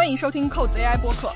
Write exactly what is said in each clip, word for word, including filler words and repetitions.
欢迎收听扣子 A I 播客。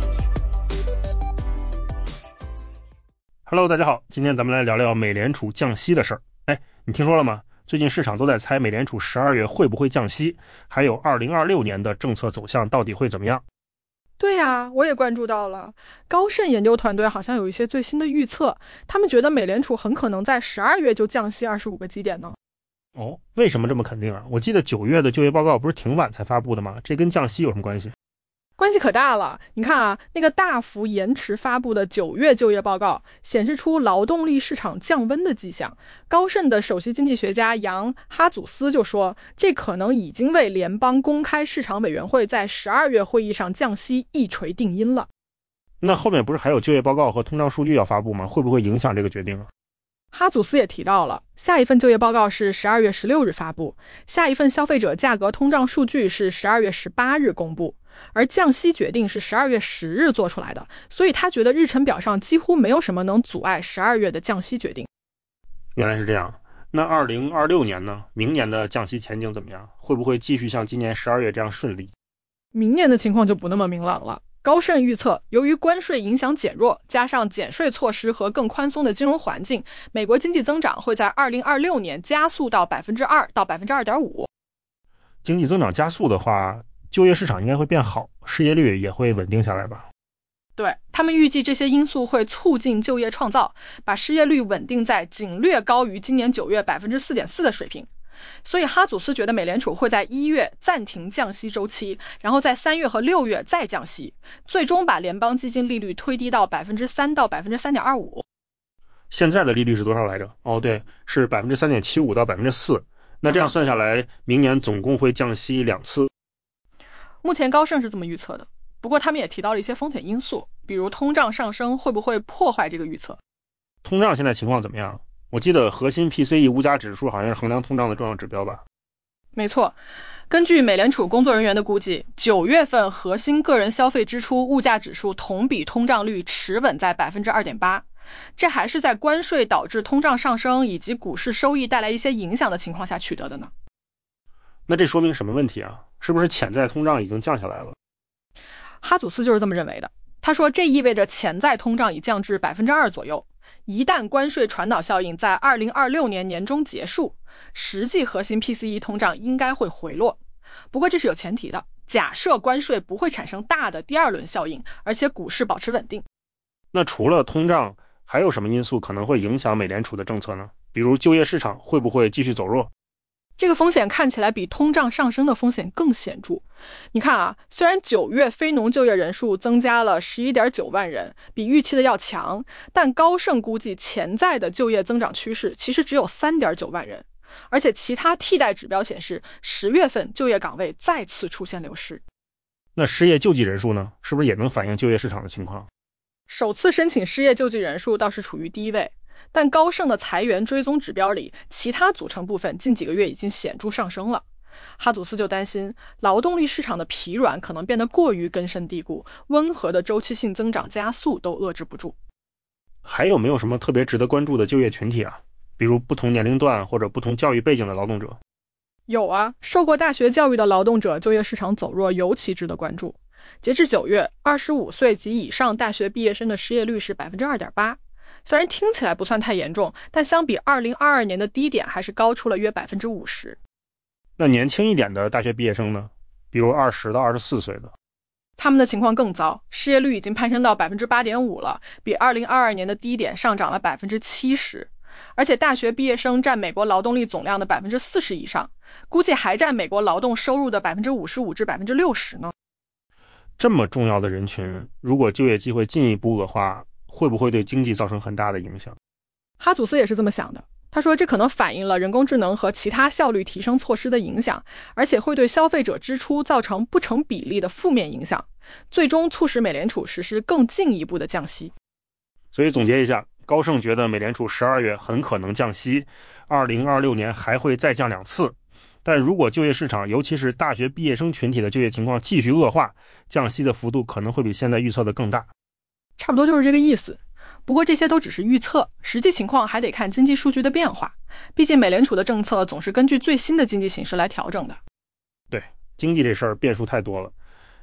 Hello， 大家好，今天咱们来聊聊美联储降息的事儿。哎，你听说了吗？最近市场都在猜美联储十二月会不会降息，还有二零二六年的政策走向到底会怎么样？ 对呀，我也关注到了。高盛研究团队好像有一些最新的预测，他们觉得美联储很可能在十二月就降息二十五个基点呢。 哦，为什么这么肯定啊？我记得九月的就业报告不是挺晚才发布的吗？这跟降息有什么关系？ 关系可大了。你看啊，那个大幅延迟发布的九月就业报告显示出劳动力市场降温的迹象。高盛的首席经济学家杨哈祖斯就说，这可能已经为联邦公开市场委员会在十二月会议上降息一锤定音了。 那后面不是还有就业报告和通胀数据要发布吗？会不会影响这个决定啊？ 哈祖斯也提到了，下一份就业报告是十二月十六日发布，下一份消费者价格通胀数据是十二月十八日公布，而降息决定是十二月十日做出来的，所以他觉得日程表上几乎没有什么能阻碍十二月的降息决定。 原来是这样。那二零二六年呢？明年的降息前景怎么样？会不会继续像今年十二月这样顺利？ 明年的情况就不那么明朗了。高盛预测，由于关税影响减弱，加上减税措施和更宽松的金融环境，美国经济增长会在二零二六年加速到 百分之二 到 百分之二点五。 经济增长加速的话，就业市场应该会变好，失业率也会稳定下来吧？ 对，他们预计这些因素会促进就业创造，把失业率稳定在仅略高于今年九月 百分之四点四 的水平。所以哈祖斯觉得美联储会在一月暂停降息周期，然后在三月和六月再降息，最终把联邦基金利率推低到 百分之三 到 百分之三点二五。 现在的利率是多少来着？哦，对，是 百分之三点七五 到 百分之四。 那这样算下来，明年总共会降息两次。 目前高盛是这么预测的，不过他们也提到了一些风险因素，比如通胀上升会不会破坏这个预测。 通胀现在情况怎么样？我记得核心 P C E 物价指数好像是衡量通胀的重要指标吧？ 没错，根据美联储工作人员的估计，九月份核心个人消费支出物价指数同比通胀率持稳在 百分之二点八， 这还是在关税导致通胀上升以及股市收益带来一些影响的情况下取得的呢。 那这说明什么问题啊？是不是潜在通胀已经降下来了？ 哈祖斯就是这么认为的。他说，这意味着潜在通胀已降至 百分之二 左右。一旦关税传导效应在二零二六年年中结束，实际核心 P C E 通胀应该会回落。不过这是有前提的，假设关税不会产生大的第二轮效应，而且股市保持稳定。 那除了通胀，还有什么因素可能会影响美联储的政策呢？比如就业市场会不会继续走弱？ 这个风险看起来比通胀上升的风险更显著。你看啊，虽然九月非农就业人数增加了 十一点九万人，比预期的要强，但高盛估计潜在的就业增长趋势其实只有 三点九万人，而且其他替代指标显示十月份就业岗位再次出现流失。 那失业救济人数呢？是不是也能反映就业市场的情况？ 首次申请失业救济人数倒是处于低位，但高盛的裁员追踪指标里，其他组成部分近几个月已经显著上升了。哈祖斯就担心劳动力市场的疲软可能变得过于根深蒂固，温和的周期性增长加速都遏制不住。 还有没有什么特别值得关注的就业群体啊？比如不同年龄段或者不同教育背景的劳动者？ 有啊，受过大学教育的劳动者就业市场走弱尤其值得关注。截至九月，二十五岁及以上大学毕业生的失业率是 百分之二点八。虽然听起来不算太严重，但相比二零二二年的低点还是高出了约 百分之五十。 那年轻一点的大学毕业生呢？比如二十到二十四岁的， 他们的情况更糟，失业率已经攀升到 百分之八点五 了，比二零二二年的低点上涨了 百分之七十。 而且大学毕业生占美国劳动力总量的 百分之四十 以上，估计还占美国劳动收入的 百分之五十五 至 百分之六十 呢。 这么重要的人群，如果就业机会进一步恶化，会不会对经济造成很大的影响？ 哈祖斯也是这么想的。他说，这可能反映了人工智能和其他效率提升措施的影响，而且会对消费者支出造成不成比例的负面影响，最终促使美联储实施更进一步的降息。 所以总结一下，高盛觉得美联储十二月很可能降息，二零二六年还会再降两次。但如果就业市场，尤其是大学毕业生群体的就业情况继续恶化，降息的幅度可能会比现在预测的更大。 差不多就是这个意思。不过这些都只是预测，实际情况还得看经济数据的变化。毕竟美联储的政策总是根据最新的经济形势来调整的。 对，经济这事儿变数太多了。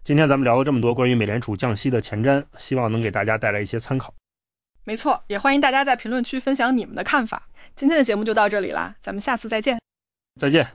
今天咱们聊了这么多关于美联储降息的前瞻，希望能给大家带来一些参考。 没错，也欢迎大家在评论区分享你们的看法。今天的节目就到这里啦，咱们下次再见。 再见。